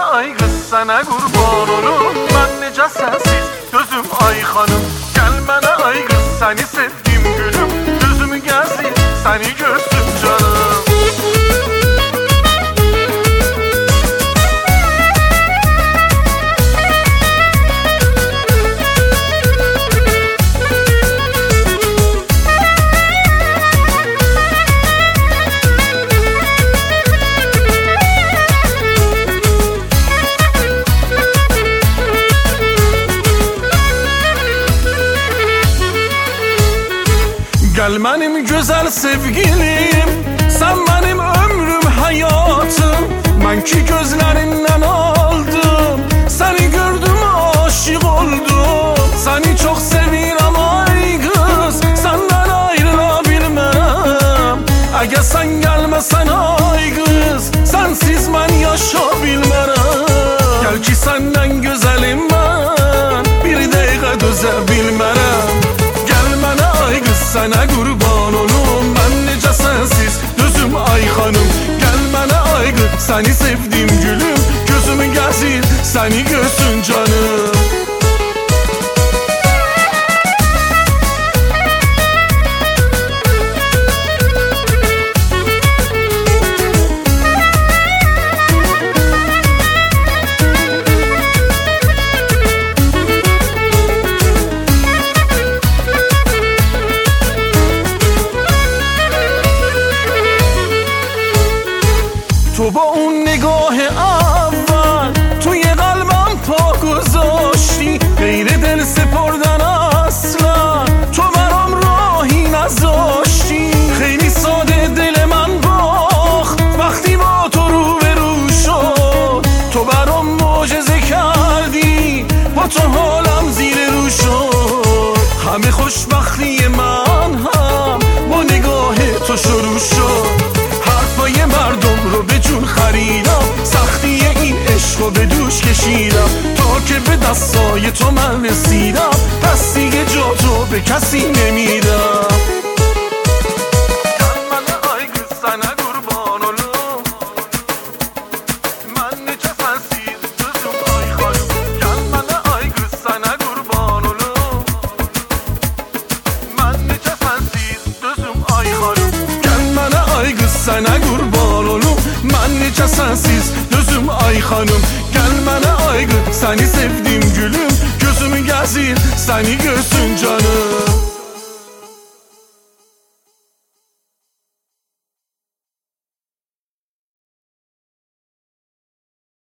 ay kız sana kurban olum. Ben nece sensiz gözüm ay hanım. Gelmene ay kız seni sevdim gülüm. Gözümü gezdir seni görsün canım. Gel benim güzel sevgilim, sen benim ömrüm hayatım. Ben ki gözlerinden aldım, seni gördüm aşık oldum. Seni çok seviyorum ay kız, senden ayrılabilmem. Eğer sen gelmesen ay kız, sensiz ben yaşa bilmem. Gel ki senden güzelim ben, bir dakika dözebilmem. Sana kurban olum, ben nece sensiz gözüm ay hanım. Gelmene ay kız seni sevdim gülüm. Gözümü gezdir seni görsün canım. تو با اون نگاه اول توی قلبم پا گذاشتی. غیر دل سپردن اصلا تو برام راهی نذاشتی. خیلی ساده دل من باخت وقتی با تو رو به رو شد. تو برام معجزه کردی، با تو حالم زیر رو شد. همه خوشبختی من هم با نگاه تو شروع شد. حرفای مردم رو به جون خریدم، سختی این عشق رو به دوش کشیدم. تا که به دستای تو من رسیدم، پس دیگه جا تو به کسی نمیدم. Sana kurban olum, ben nece sensiz gözüm ay hanım. Gelmene ay kız seni sevdim gülüm. Gözümü gezdir seni görsün canım.